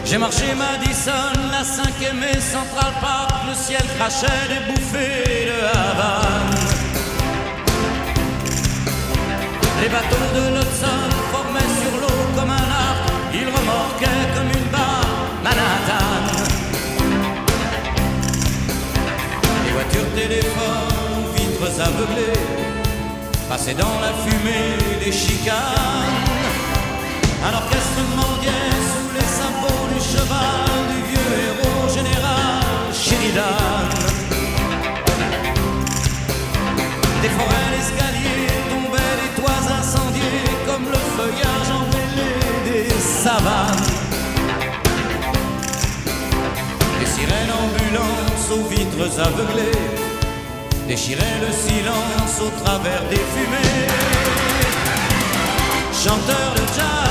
J'ai marché Madison, la 5e et Central Park, le ciel crachait des bouffées de Havane. Les bateaux de l'Hudson formaient sur l'eau comme un arc, ils remorquaient comme une barre Manhattan. Les voitures téléphones, vitres aveuglées, passaient dans la fumée des chicanes. Un orchestre mendiait sous les sabots du cheval du vieux héros général Sheridan. Des forêts d'escaliers tombaient, des toits incendiés comme le feuillage emmêlé des savanes. Des sirènes ambulances aux vitres aveuglées déchiraient le silence au travers des fumées. Chanteurs de jazz,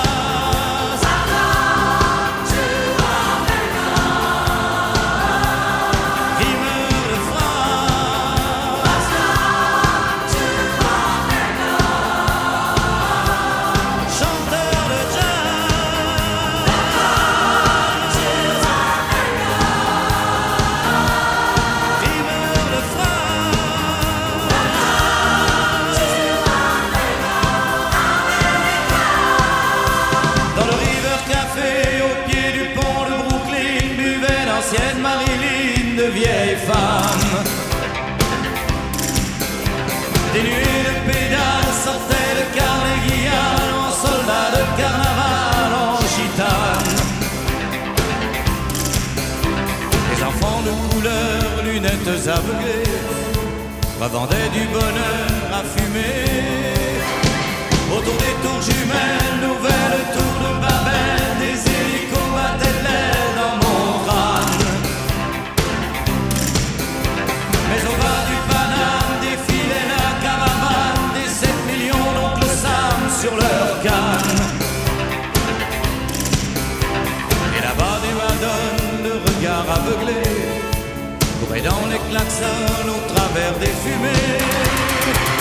vieilles femmes. Des nuées de pédales sortaient de Carnegie en soldats de carnaval en gitane. Les enfants de couleur, lunettes aveuglées, revendaient du bonheur à fumer. Autour des tours jumelles, nouvelles tours de Babel, des hélicos battaient l'air dans mon crâne. Mais au bas du Paname défilait la caravane des 7 millions d'oncles Sam sur leur canne. Et là-bas des madones, le regard aveuglé, couraient dans les klaxons au travers des fumées.